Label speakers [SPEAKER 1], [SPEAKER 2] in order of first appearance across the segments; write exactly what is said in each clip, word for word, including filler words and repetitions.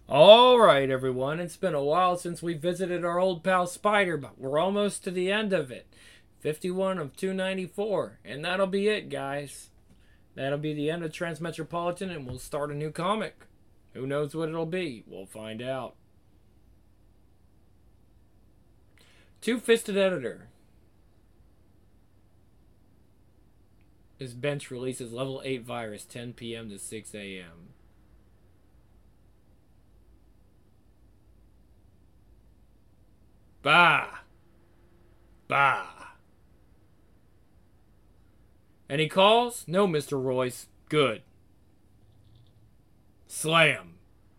[SPEAKER 1] All right, everyone. It's been a while since we visited our old pal Spider, but we're almost to the end of it. fifty-one of two ninety-four. And that'll be it, guys. That'll be the end of Transmetropolitan, and we'll start a new comic. Who knows what it'll be? We'll find out. Two Fisted Editor. This bench releases level eight virus ten p.m. to six a.m. Bah! Bah! Any calls? No, Mister Royce. Good. Slam.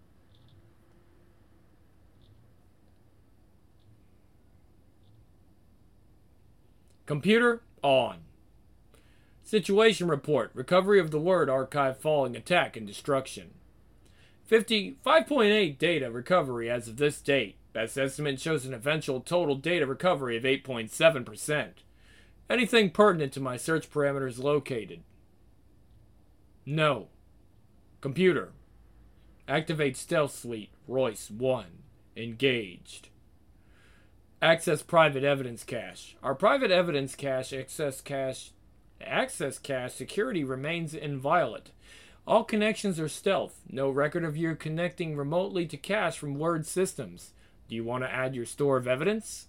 [SPEAKER 1] Computer on. Situation report. Recovery of the word archive following attack and destruction. fifty-five point eight data recovery as of this date. Best estimate shows an eventual total data recovery of eight point seven percent. Anything pertinent to my search parameters located? No. Computer. Activate Stealth Suite. Royce one. Engaged. Access private evidence cache. Our private evidence cache access cache access cache security remains inviolate. All connections are stealth. No record of you connecting remotely to cache from Word systems. Do you want to add your store of evidence?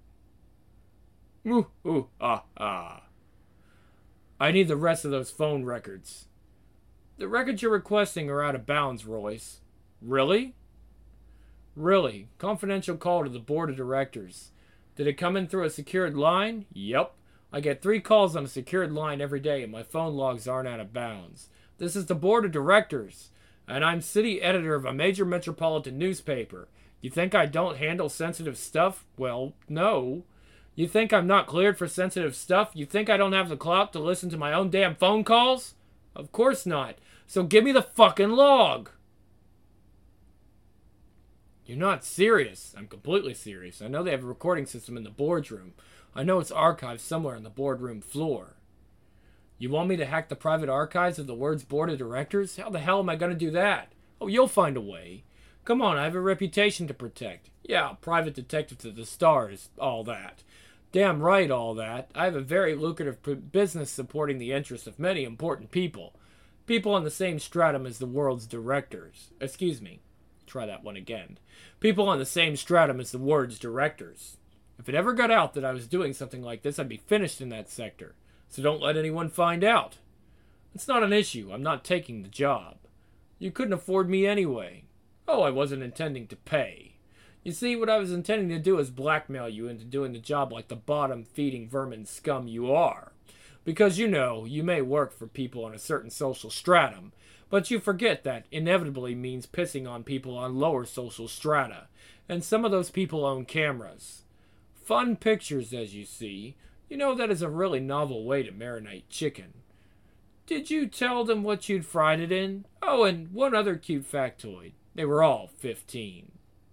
[SPEAKER 1] Ooh, ooh, ah, ah. I need the rest of those phone records. The records you're requesting are out of bounds, Royce. Really? Really. Confidential call to the board of directors. Did it come in through a secured line? Yep. I get three calls on a secured line every day, and my phone logs aren't out of bounds. This is the board of directors, and I'm city editor of a major metropolitan newspaper. You think I don't handle sensitive stuff? Well, no. You think I'm not cleared for sensitive stuff? You think I don't have the clout to listen to my own damn phone calls? Of course not. So give me the fucking log. You're not serious. I'm completely serious. I know they have a recording system in the boardroom. I know it's archived somewhere on the boardroom floor. You want me to hack the private archives of the Word's board of directors? How the hell am I going to do that? Oh, you'll find a way. Come on, I have a reputation to protect. Yeah, private detective to the stars, all that. Damn right, all that. I have a very lucrative business supporting the interests of many important people. People on the same stratum as the world's directors. Excuse me. Try that one again. People on the same stratum as the Word's directors. If it ever got out that I was doing something like this, I'd be finished in that sector. So don't let anyone find out. It's not an issue. I'm not taking the job. You couldn't afford me anyway. Oh, I wasn't intending to pay. You see, what I was intending to do is blackmail you into doing the job like the bottom-feeding vermin scum you are. Because, you know, you may work for people on a certain social stratum, but you forget that inevitably means pissing on people on lower social strata, and some of those people own cameras. Fun pictures, as you see. You know that is a really novel way to marinate chicken. Did you tell them what you'd fried it in? Oh, and one other cute factoid. They were all fifteen.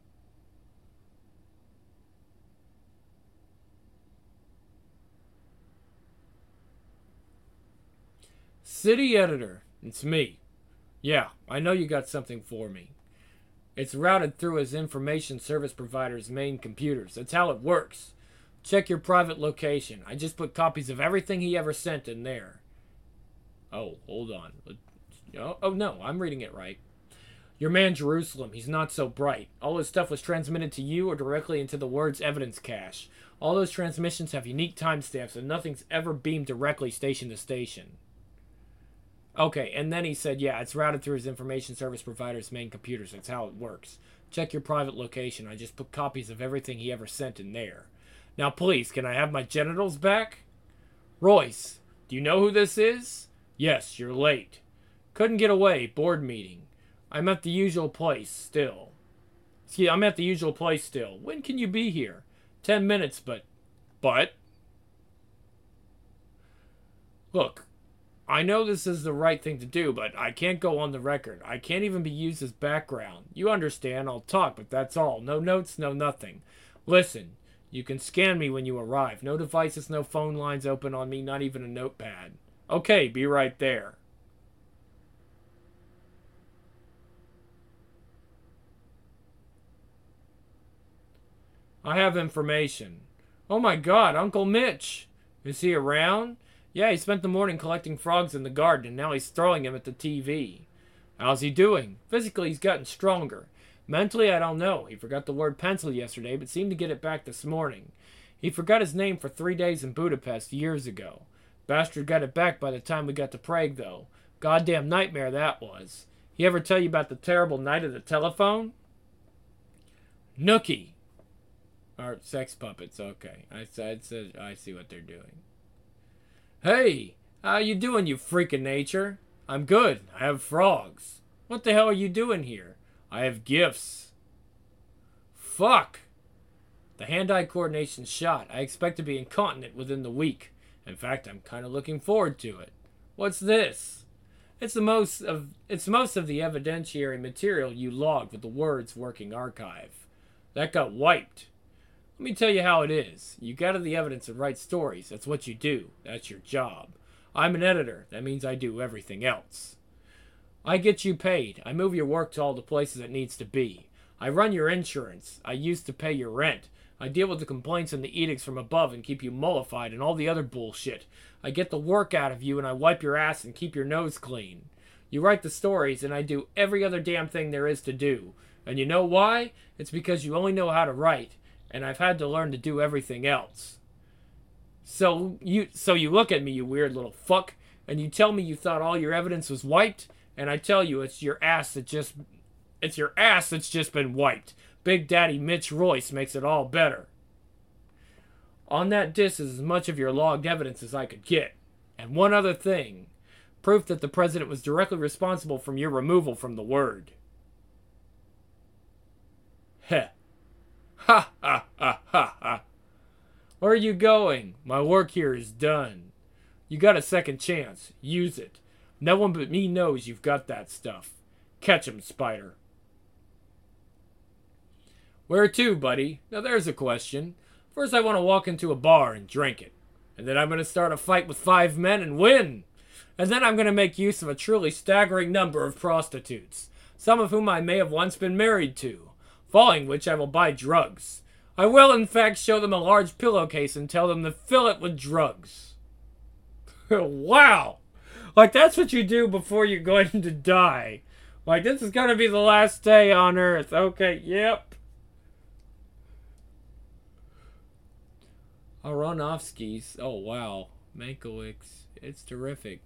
[SPEAKER 1] City editor. It's me. Yeah, I know you got something for me. It's routed through his information service provider's main computers. That's how it works. Check your private location. I just put copies of everything he ever sent in there. Oh, hold on. Oh, oh no, I'm reading it right. Your man Jerusalem, he's not so bright. All his stuff was transmitted to you or directly into the Word's evidence cache. All those transmissions have unique timestamps and nothing's ever beamed directly station to station. Okay, and then he said, yeah, it's routed through his information service provider's main computers. That's how it works. Check your private location. I just put copies of everything he ever sent in there. Now, please, can I have my genitals back? Royce, do you know who this is? Yes, you're late. Couldn't get away. Board meeting. I'm at the usual place still. See, I'm at the usual place still. When can you be here? Ten minutes, but... But? Look, I know this is the right thing to do, but I can't go on the record. I can't even be used as background. You understand, I'll talk, but that's all. No notes, no nothing. Listen, you can scan me when you arrive. No devices, no phone lines open on me, not even a notepad. Okay, be right there. I have information. Oh my god, Uncle Mitch! Is he around? Yeah, he spent the morning collecting frogs in the garden, and now he's throwing them at the T V. How's he doing? Physically, he's gotten stronger. Mentally, I don't know. He forgot the word pencil yesterday, but seemed to get it back this morning. He forgot his name for three days in Budapest years ago. Bastard got it back by the time we got to Prague, though. Goddamn nightmare that was. He ever tell you about the terrible night of the telephone? Nookie. Or sex puppets, okay. I, I, I see what they're doing. Hey, how you doing, you freak of nature? I'm good. I have frogs. What the hell are you doing here? I have gifts. Fuck. The hand-eye coordination's shot. I expect to be incontinent within the week. In fact, I'm kind of looking forward to it. What's this? It's the most of it's most of the evidentiary material you logged with the Words Working Archive. That got wiped. Let me tell you how it is. You gather the evidence and write stories. That's what you do. That's your job. I'm an editor. That means I do everything else. I get you paid. I move your work to all the places it needs to be. I run your insurance. I used to pay your rent. I deal with the complaints and the edicts from above and keep you mollified and all the other bullshit. I get the work out of you and I wipe your ass and keep your nose clean. You write the stories and I do every other damn thing there is to do. And you know why? It's because you only know how to write, and I've had to learn to do everything else. So you so you look at me, you weird little fuck, and you tell me you thought all your evidence was wiped, and I tell you it's your ass that just it's your ass that's just been wiped. Big Daddy Mitch Royce makes it all better. On that disc is as much of your logged evidence as I could get. And one other thing. Proof that the president was directly responsible from your removal from the Word. Heh. Ha ha ha ha ha. Where are you going? My work here is done. You got a second chance. Use it. No one but me knows you've got that stuff. Catch 'em, Spider. Where to, buddy? Now there's a question. First I want to walk into a bar and drink it. And then I'm going to start a fight with five men and win. And then I'm going to make use of a truly staggering number of prostitutes. Some of whom I may have once been married to. Following which I will buy drugs. I will in fact show them a large pillowcase and tell them to fill it with drugs. Wow! Like that's what you do before you're going to die. Like this is going to be the last day on Earth. Okay, yep. Aronofsky's. Oh, wow. Mankiewicz. It's terrific.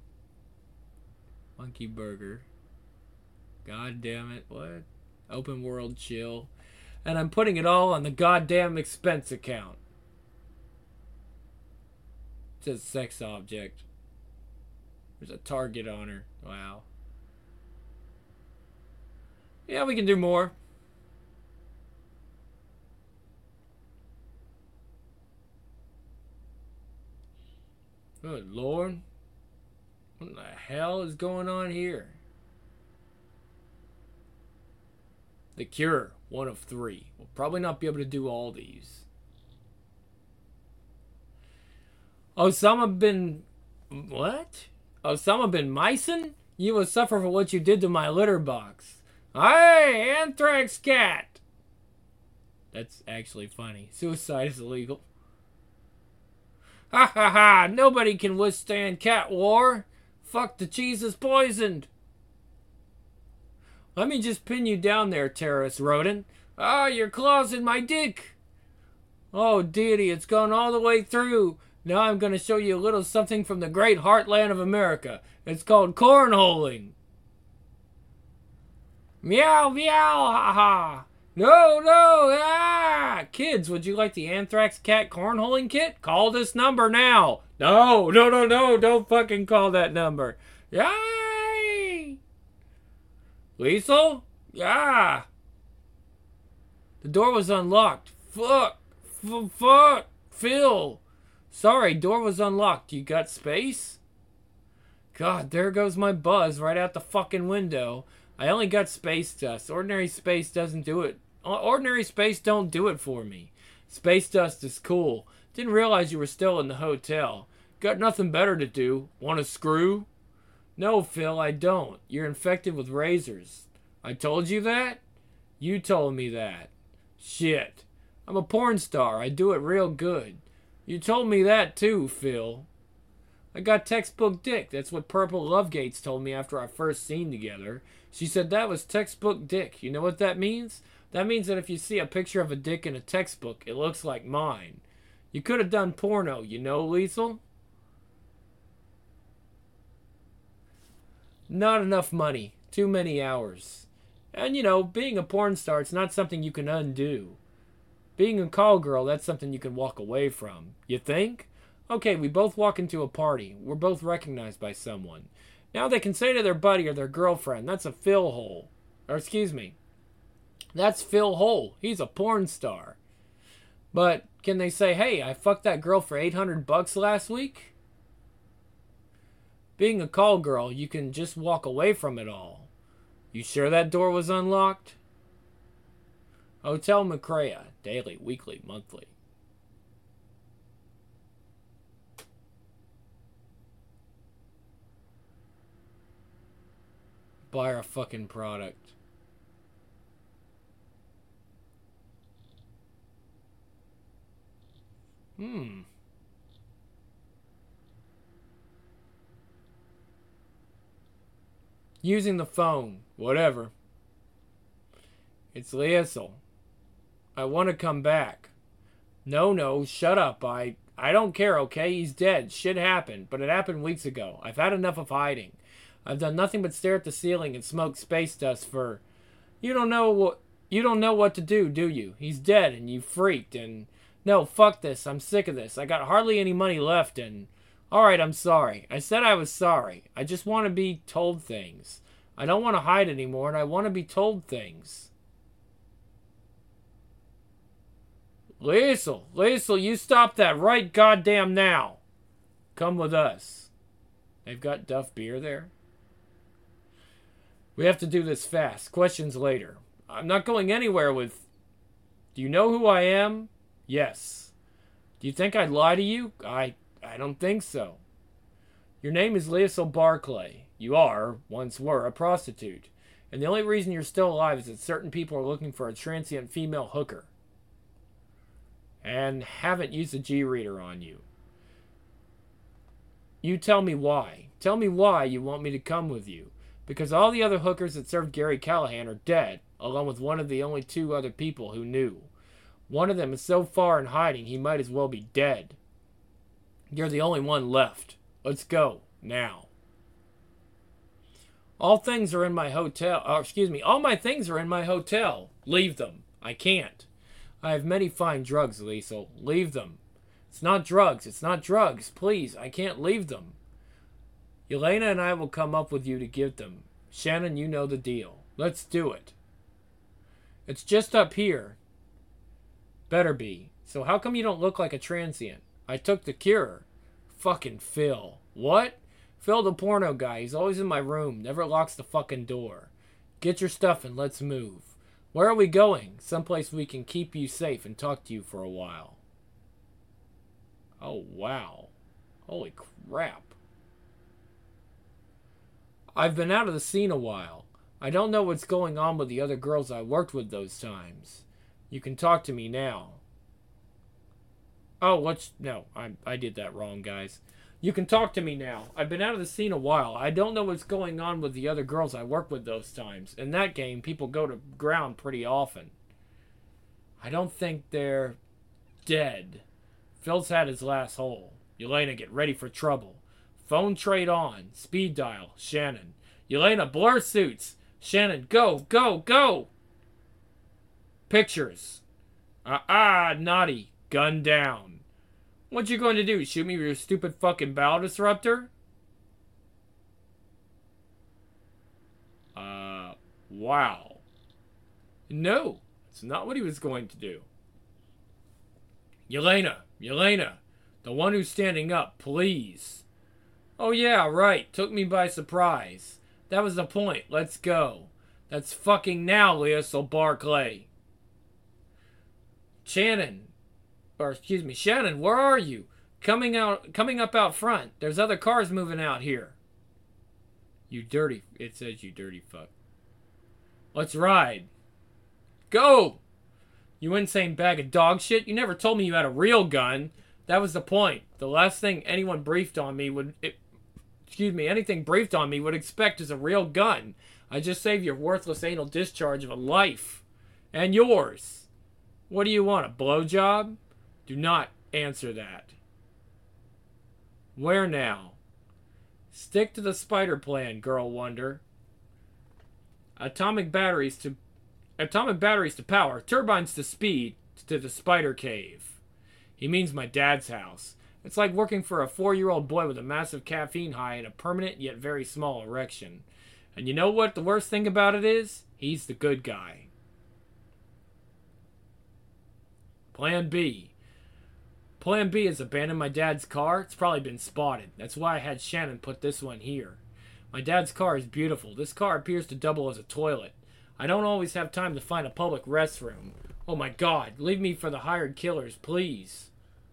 [SPEAKER 1] Monkey Burger. God damn it. What? Open World Chill. And I'm putting it all on the goddamn expense account. It says sex object. There's a target on her. Wow. Yeah, we can do more. Good Lord. What the hell is going on here? The Cure, one of three. We'll probably not be able to do all these. Osama bin... What? Osama bin Mason? You will suffer for what you did to my litter box. Hey, Anthrax Cat! That's actually funny. Suicide is illegal. Ha ha ha! Nobody can withstand cat war. Fuck, the cheese is poisoned. Let me just pin you down there, terrorist rodent. Ah, oh, your claw's in my dick. Oh, deity, it's gone all the way through. Now I'm going to show you a little something from the great heartland of America. It's called cornholing. Meow, meow, ha ha. No, no, ah! Kids, would you like the Anthrax Cat cornholing kit? Call this number now. No, no, no, no, don't fucking call that number. Yay! Liesel? Yeah. The door was unlocked. Fuck. F fuck. Phil. Sorry, door was unlocked. You got space? God, there goes my buzz right out the fucking window. I only got space dust. Ordinary space doesn't do it. Ordinary space don't do it for me. Space dust is cool. Didn't realize you were still in the hotel. Got nothing better to do. Want a screw? No, Phil, I don't. You're infected with razors. I told you that? You told me that. Shit. I'm a porn star. I do it real good. You told me that too, Phil. I got textbook dick. That's what Purple Lovegates told me after our first scene together. She said that was textbook dick. You know what that means? That means that if you see a picture of a dick in a textbook, it looks like mine. You could have done porno, you know, Liesel? Not enough money. Too many hours. And, you know, being a porn star, it's not something you can undo. Being a call girl, that's something you can walk away from. You think? Okay, we both walk into a party. We're both recognized by someone. Now they can say to their buddy or their girlfriend, that's a Phil hole. Or excuse me, that's Phil Hole. He's a porn star. But can they say, hey, I fucked that girl for eight hundred bucks last week? Being a call girl, you can just walk away from it all. You sure that door was unlocked? Hotel Macrea, daily, weekly, monthly. Buy our fucking product. Hmm. Using the phone. Whatever. It's Liesel. I want to come back. No, no, shut up. I I don't care, okay? He's dead. Shit happened, but it happened weeks ago. I've had enough of hiding. I've done nothing but stare at the ceiling and smoke space dust for... You don't know what... You don't know what to do, do you? He's dead and you freaked and... No, fuck this. I'm sick of this. I got hardly any money left and... Alright, I'm sorry. I said I was sorry. I just want to be told things. I don't want to hide anymore and I want to be told things. Liesel, Liesel, you stop that right goddamn now. Come with us. They've got Duff beer there. We have to do this fast. Questions later. I'm not going anywhere with... Do you know who I am? Yes. Do you think I'd lie to you? I I don't think so. Your name is Liesel Barclay. You are, once were, a prostitute. And the only reason you're still alive is that certain people are looking for a transient female hooker. And haven't used a G-reader on you. You tell me why. Tell me why you want me to come with you. Because all the other hookers that served Gary Callahan are dead, along with one of the only two other people who knew. One of them is so far in hiding he might as well be dead. You're the only one left. Let's go, now. All things are in my hotel. Oh, excuse me. All my things are in my hotel. Leave them. I can't. I have many fine drugs, Liesel. Leave them. It's not drugs. It's not drugs. Please, I can't leave them. Yelena and I will come up with you to give them. Shannon, you know the deal. Let's do it. It's just up here. Better be. So how come you don't look like a transient? I took the cure. Fucking Phil. What? Phil the porno guy. He's always in my room. Never locks the fucking door. Get your stuff and let's move. Where are we going? Someplace we can keep you safe and talk to you for a while. Oh, wow. Holy crap. I've been out of the scene a while. I don't know what's going on with the other girls I worked with those times. You can talk to me now. Oh, what's... No, I, I did that wrong, guys. You can talk to me now. I've been out of the scene a while. I don't know what's going on with the other girls I worked with those times. In that game, people go to ground pretty often. I don't think they're dead. Phil's had his last hole. Yelena, get ready for trouble. Phone trade on. Speed dial. Shannon. Yelena, blur suits. Shannon, go, go, go! Pictures. Ah, ah, naughty. Gun down. What you going to do? Shoot me with your stupid fucking bowel disruptor? Uh, wow. No, that's not what he was going to do. Yelena, Yelena, the one who's standing up, please. Oh yeah, right. Took me by surprise. That was the point. Let's go. That's fucking now, Liesel Barclay. Shannon. Or, excuse me, Shannon, where are you? Coming out, coming up out front. There's other cars moving out here. You dirty... It says you dirty fuck. Let's ride. Go! You insane bag of dog shit. You never told me you had a real gun. That was the point. The last thing anyone briefed on me would... It, excuse me, anything briefed on me would expect is a real gun. I just saved your worthless anal discharge of a life. And yours. What do you want, a blowjob? Do not answer that. Where now? Stick to the spider plan, Girl Wonder. Atomic batteries to... Atomic batteries to power. Turbines to speed. To the spider cave. He means my dad's house. It's like working for a four-year-old boy with a massive caffeine high and a permanent yet very small erection. And you know what the worst thing about it is? He's the good guy. Plan B. Plan B is abandon my dad's car. It's probably been spotted. That's why I had Shannon put this one here. My dad's car is beautiful. This car appears to double as a toilet. I don't always have time to find a public restroom. Oh my god, leave me for the hired killers, please.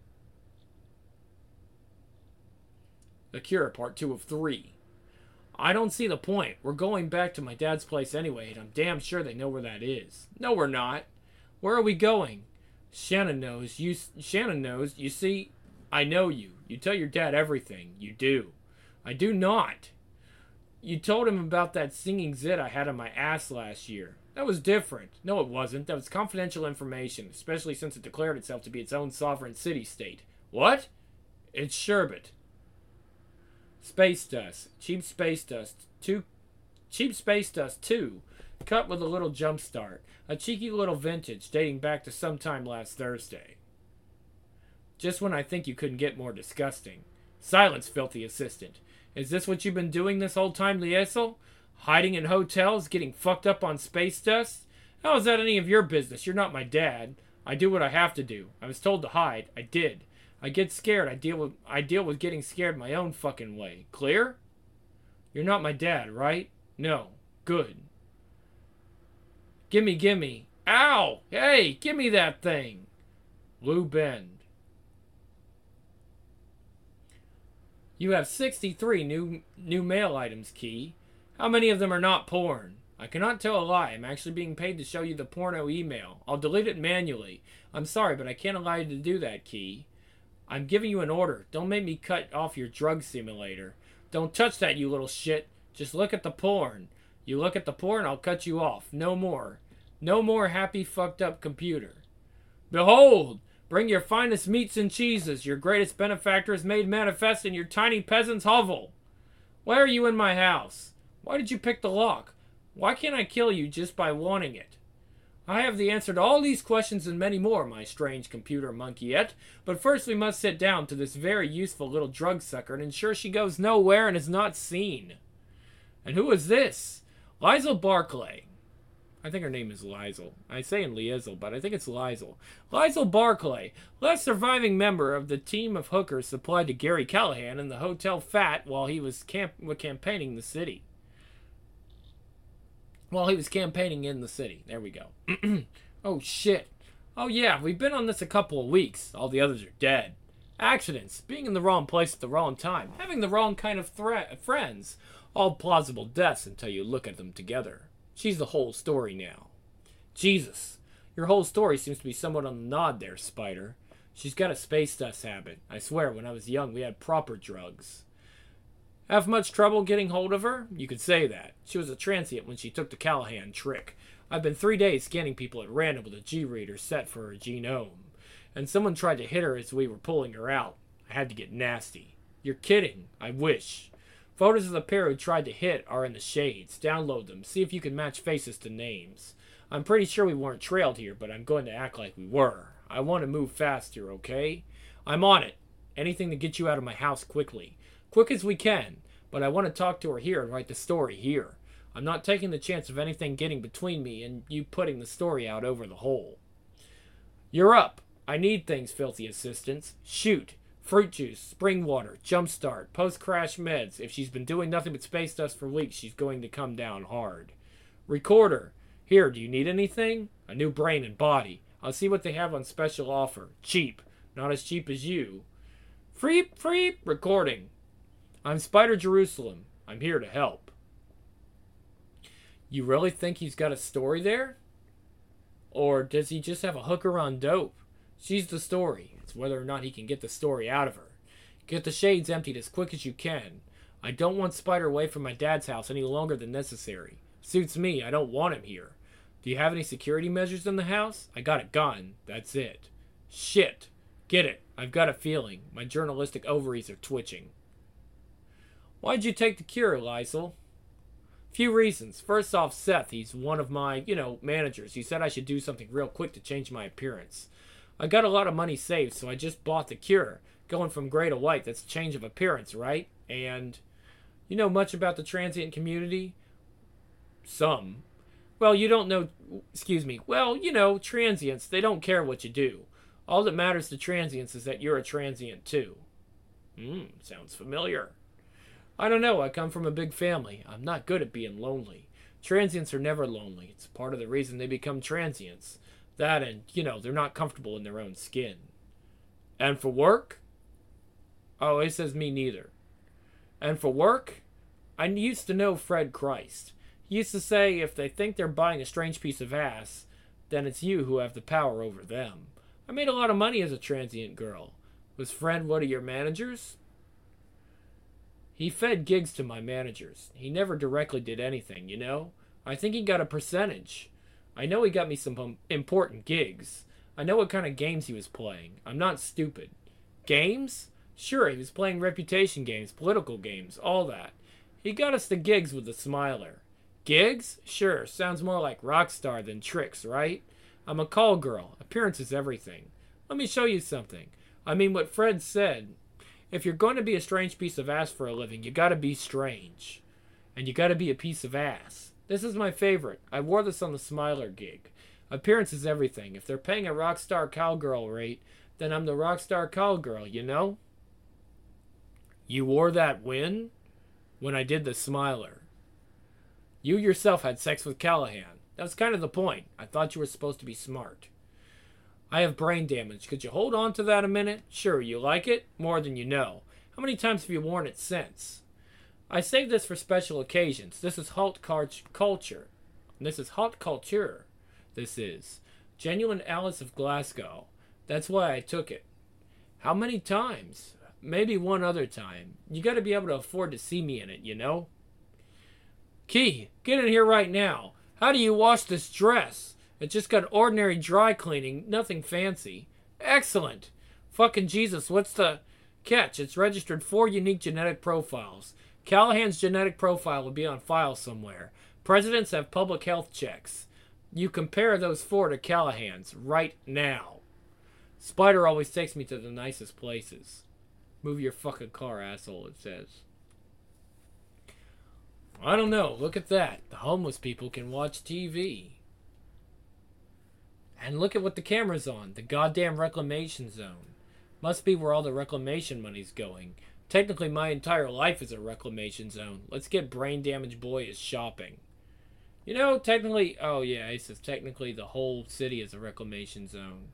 [SPEAKER 1] The Cure, part two of three. I don't see the point. We're going back to my dad's place anyway, and I'm damn sure they know where that is. No, we're not. Where are we going? Shannon knows. You, Shannon knows. You see, I know you. You tell your dad everything. You do. I do not. You told him about that singing zit I had on my ass last year. That was different. No, it wasn't. That was confidential information, especially since it declared itself to be its own sovereign city-state. What? It's sherbet. Space dust. Cheap space dust. Two. Cheap space dust, too. Cut with a little jump start. A cheeky little vintage dating back to sometime last Thursday. Just when I think you couldn't get more disgusting. Silence, filthy assistant. Is this what you've been doing this whole time, Liesel? Hiding in hotels, getting fucked up on space dust? How is that any of your business? You're not my dad. I do what I have to do. I was told to hide. I did. I get scared. I deal with I deal with getting scared my own fucking way. Clear? You're not my dad, right? No. Good. Gimme, gimme. Ow! Hey, gimme that thing. Lou Bend. You have sixty-three new new mail items, Key. How many of them are not porn? I cannot tell a lie. I'm actually being paid to show you the porno email. I'll delete it manually. I'm sorry, but I can't allow you to do that, Key. I'm giving you an order. Don't make me cut off your drug simulator. Don't touch that, you little shit. Just look at the porn. You look at the porn, I'll cut you off. No more. No more happy fucked up computer. Behold! Bring your finest meats and cheeses. Your greatest benefactor is made manifest in your tiny peasant's hovel. Why are you in my house? Why did you pick the lock? Why can't I kill you just by wanting it? I have the answer to all these questions and many more, my strange computer monkeyette. But first we must sit down to this very useful little drug sucker and ensure she goes nowhere and is not seen. And who is this? Liesel Barclay. I think her name is Liesel. I say in Liesel, but I think it's Liesel. Liesel Barclay, last surviving member of the team of hookers supplied to Gary Callahan in the Hotel Fat while he was camp campaigning the city. While he was campaigning in the city. There we go. Oh, shit. Oh, yeah, we've been on this a couple of weeks. All the others are dead. Accidents. Being in the wrong place at the wrong time. Having the wrong kind of thre- friends. All plausible deaths until you look at them together. She's the whole story now. Jesus. Your whole story seems to be somewhat on the nod there, Spider. She's got a space dust habit. I swear, when I was young, we had proper drugs. Have much trouble getting hold of her? You could say that. She was a transient when she took the Callahan trick. I've been three days scanning people at random with a G-reader set for her genome. And someone tried to hit her as we were pulling her out. I had to get nasty. You're kidding. I wish. Photos of the pair who tried to hit are in the shades. Download them. See if you can match faces to names. I'm pretty sure we weren't trailed here, but I'm going to act like we were. I want to move fast here, okay? I'm on it. Anything to get you out of my house quickly. Quick as we can, but I want to talk to her here and write the story here. I'm not taking the chance of anything getting between me and you putting the story out over the hole. You're up. I need things, filthy assistants. Shoot. Fruit juice, spring water, jumpstart, post-crash meds. If she's been doing nothing but space dust for weeks, she's going to come down hard. Recorder. Here, do you need anything? A new brain and body. I'll see what they have on special offer. Cheap. Not as cheap as you. Free, free, recording. I'm Spider Jerusalem. I'm here to help. You really think he's got a story there? Or does he just have a hooker on dope? She's the story. It's whether or not he can get the story out of her. Get the shades emptied as quick as you can. I don't want Spider away from my dad's house any longer than necessary. Suits me. I don't want him here. Do you have any security measures in the house? I got a gun. That's it. Shit. Get it. I've got a feeling. My journalistic ovaries are twitching. Why'd you take the cure, Lysel? Few reasons. First off, Seth, he's one of my, you know, managers. He said I should do something real quick to change my appearance. I got a lot of money saved, so I just bought the cure. Going from gray to white, that's a change of appearance, right? And you know much about the transient community? Some. Well, you don't know, excuse me, well, you know, transients, they don't care what you do. All that matters to transients is that you're a transient too. Hmm, sounds familiar. I don't know, I come from a big family. I'm not good at being lonely. Transients are never lonely. It's part of the reason they become transients. That and, you know, they're not comfortable in their own skin. And for work? Oh, it says me neither. And for work? I used to know Fred Christ. He used to say if they think they're buying a strange piece of ass, then it's you who have the power over them. I made a lot of money as a transient girl. Was Fred one of your managers? He fed gigs to my managers. He never directly did anything, you know? I think he got a percentage. I know he got me some important gigs. I know what kind of games he was playing. I'm not stupid. Games? Sure, he was playing reputation games, political games, all that. He got us the gigs with the Smiler. Gigs? Sure, sounds more like Rockstar than tricks, right? I'm a call girl. Appearance is everything. Let me show you something. I mean what Fred said. If you're going to be a strange piece of ass for a living, you gotta be strange. And you gotta be a piece of ass. This is my favorite. I wore this on the Smiler gig. Appearance is everything. If they're paying a Rockstar cowgirl rate, then I'm the Rockstar cowgirl, you know? You wore that when? When I did the Smiler. You yourself had sex with Callahan. That was kind of the point. I thought you were supposed to be smart. I have brain damage. Could you hold on to that a minute? Sure, you like it? More than you know. How many times have you worn it since? I saved this for special occasions. This is haute culture. This is haute culture. This is. Genuine Alice of Glasgow. That's why I took it. How many times? Maybe one other time. You gotta be able to afford to see me in it, you know? Key, get in here right now. How do you wash this dress? It just got ordinary dry cleaning, nothing fancy. Excellent. Fucking Jesus, what's the catch? It's registered four unique genetic profiles. Callahan's genetic profile will be on file somewhere. Presidents have public health checks. You compare those four to Callahan's right now. Spider always takes me to the nicest places. Move your fucking car, asshole, it says. I don't know. Look at that. The homeless people can watch T V. And look at what the camera's on. The goddamn reclamation zone. Must be where all the reclamation money's going. Technically, my entire life is a reclamation zone. Let's get Brain Damaged Boy is shopping. You know, technically... Oh, yeah, he says technically the whole city is a reclamation zone.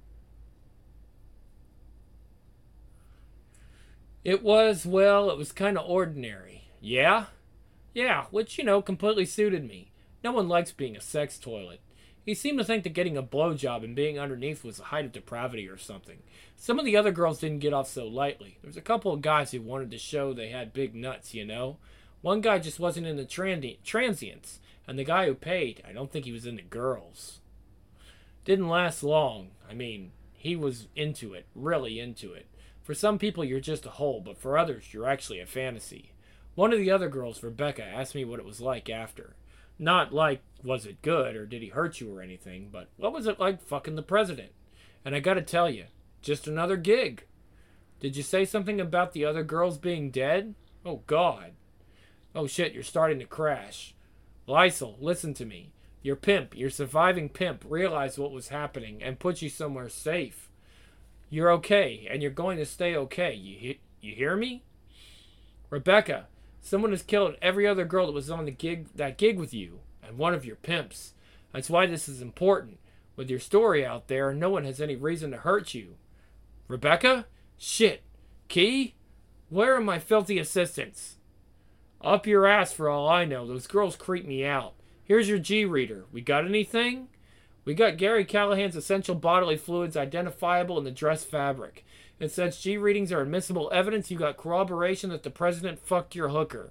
[SPEAKER 1] It was, well, it was kind of ordinary. Yeah? Yeah, which, you know, completely suited me. No one likes being a sex toilet. He seemed to think that getting a blowjob and being underneath was the height of depravity or something. Some of the other girls didn't get off so lightly. There was a couple of guys who wanted to show they had big nuts, you know? One guy just wasn't into trans- transients, and the guy who paid, I don't think he was into girls. Didn't last long. I mean, he was into it, really into it. For some people, you're just a hole, but for others, you're actually a fantasy. One of the other girls, Rebecca, asked me what it was like after. Not like, was it good, or did he hurt you or anything, but what was it like fucking the president? And I gotta tell you, just another gig. Did you say something about the other girls being dead? Oh, God. Oh, shit, you're starting to crash. Lysel, listen to me. Your pimp, your surviving pimp, realized what was happening and put you somewhere safe. You're okay, and you're going to stay okay. You, he- you hear me? Rebecca, someone has killed every other girl that was on the gig, that gig with you, and one of your pimps. That's why this is important. With your story out there, no one has any reason to hurt you. Rebecca? Shit. Key? Where are my filthy assistants? Up your ass for all I know. Those girls creep me out. Here's your G-reader. We got anything? We got Gary Callahan's essential bodily fluids identifiable in the dress fabric. And since G readings are admissible evidence, you got corroboration that the president fucked your hooker.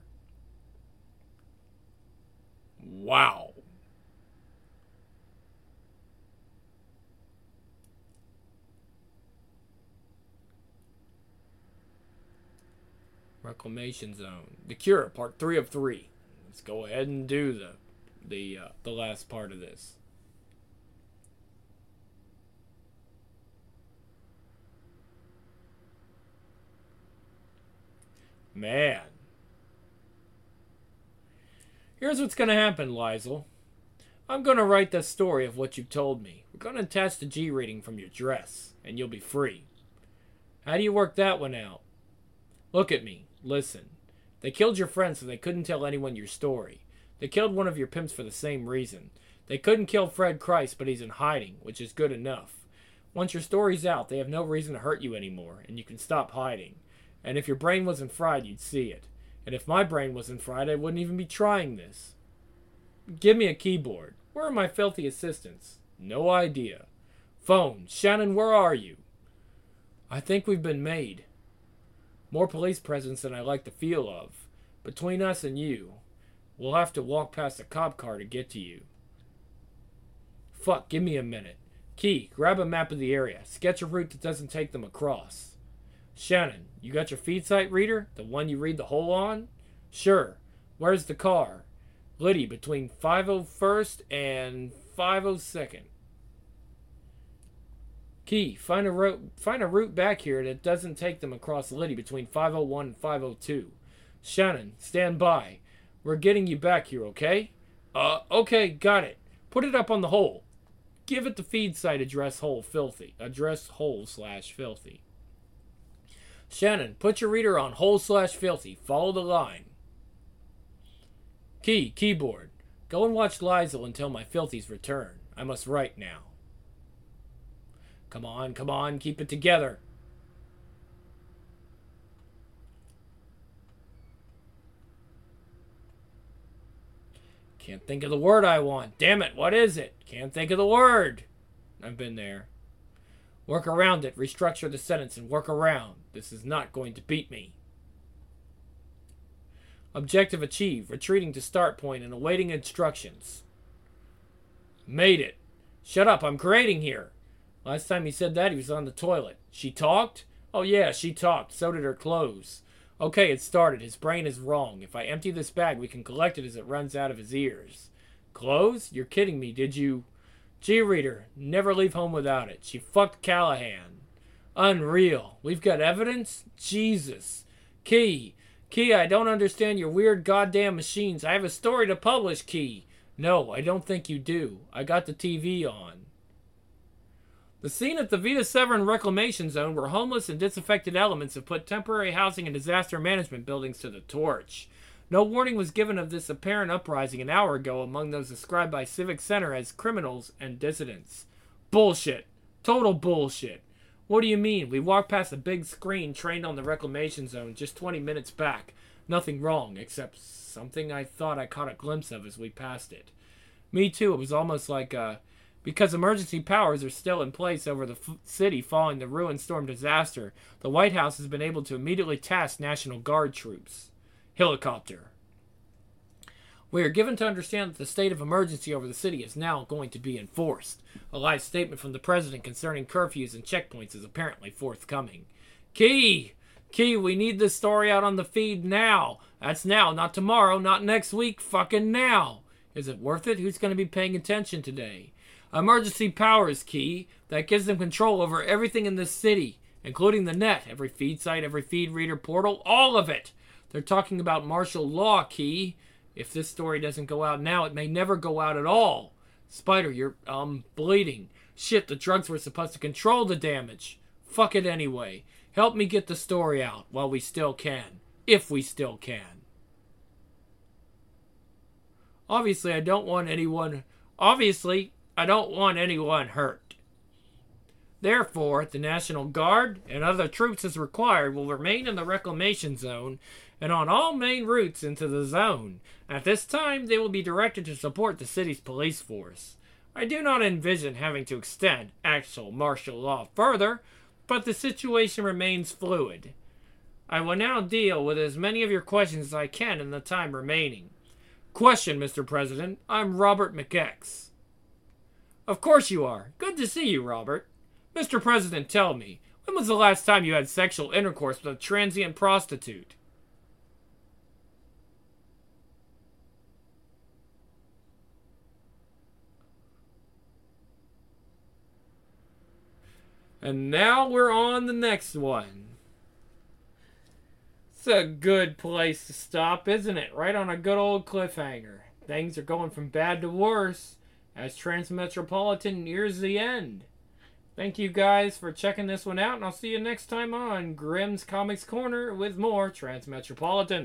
[SPEAKER 1] Wow. Reclamation Zone. The Cure, part three of three. Let's go ahead and do the the uh, the last part of this. Man. Here's what's going to happen, Liesel. I'm going to write the story of what you told me. We're going to attach the G rating from your dress, and you'll be free. How do you work that one out? Look at me. Listen. They killed your friend so they couldn't tell anyone your story. They killed one of your pimps for the same reason. They couldn't kill Fred Christ, but he's in hiding, which is good enough. Once your story's out, they have no reason to hurt you anymore, and you can stop hiding. And if your brain wasn't fried, you'd see it. And if my brain wasn't fried, I wouldn't even be trying this. Give me a keyboard. Where are my filthy assistants? No idea. Phone. Shannon, where are you? I think we've been made. More police presence than I like the feel of. Between us and you, we'll have to walk past a cop car to get to you. Fuck, give me a minute. Key, grab a map of the area. Sketch a route that doesn't take them across. Shannon, you got your feed site reader? The one you read the whole on? Sure. Where's the car? Liddy, between five oh first and five oh second. Key, find a route find a route back here that doesn't take them across Liddy between five oh one and five oh two. Shannon, stand by. We're getting you back here, okay? Uh, okay, got it. Put it up on the hole. Give it the feed site address hole filthy. Address hole slash filthy. Shannon, put your reader on hole slash filthy. Follow the line. Key, keyboard. Go and watch Liesel until my filthies return. I must write now. Come on, come on, keep it together. Can't think of the word I want. Damn it, what is it? Can't think of the word. I've been there. Work around it. Restructure the sentence and work around. This is not going to beat me. Objective achieved. Retreating to start point and awaiting instructions. Made it. Shut up, I'm creating here. Last time he said that, he was on the toilet. She talked? Oh yeah, she talked. So did her clothes. Okay, it started. His brain is wrong. If I empty this bag, we can collect it as it runs out of his ears. Clothes? You're kidding me, did you... G-Reader, never leave home without it. She fucked Callahan. Unreal. We've got evidence? Jesus. Key. Key, I don't understand your weird goddamn machines. I have a story to publish, Key. No, I don't think you do. I got the T V on. The scene at the Vita Severn Reclamation Zone where homeless and disaffected elements have put temporary housing and disaster management buildings to the torch. No warning was given of this apparent uprising an hour ago among those described by Civic Center as criminals and dissidents. Bullshit. Total bullshit. What do you mean? We walked past a big screen trained on the Reclamation Zone just twenty minutes back. Nothing wrong, except something I thought I caught a glimpse of as we passed it. Me too. It was almost like, uh, because emergency powers are still in place over the f- city following the ruined storm disaster, the White House has been able to immediately task National Guard troops. Helicopter. We are given to understand that the state of emergency over the city is now going to be enforced. A live statement from the president concerning curfews and checkpoints is apparently forthcoming. Key! Key, we need this story out on the feed now. That's now, not tomorrow, not next week, fucking now. Is it worth it? Who's going to be paying attention today? Emergency powers, Key. That gives them control over everything in this city, including the net, every feed site, every feed reader portal, all of it. They're talking about martial law, Key. If this story doesn't go out now, it may never go out at all. Spider, you're, um, bleeding. Shit, the drugs were supposed to control the damage. Fuck it anyway. Help me get the story out while we still can. If we still can. Obviously, I don't want anyone... Obviously, I don't want anyone hurt. Therefore, the National Guard and other troops as required will remain in the Reclamation Zone and on all main routes into the zone. At this time, they will be directed to support the city's police force. I do not envision having to extend actual martial law further, but the situation remains fluid. I will now deal with as many of your questions as I can in the time remaining. Question, Mister President. I'm Robert McX. Of course you are. Good to see you, Robert. Mister President, tell me, when was the last time you had sexual intercourse with a transient prostitute? And now we're on the next one. It's a good place to stop, isn't it? Right on a good old cliffhanger. Things are going from bad to worse as Transmetropolitan nears the end. Thank you guys for checking this one out, and I'll see you next time on Grimm's Comics Corner with more Transmetropolitan.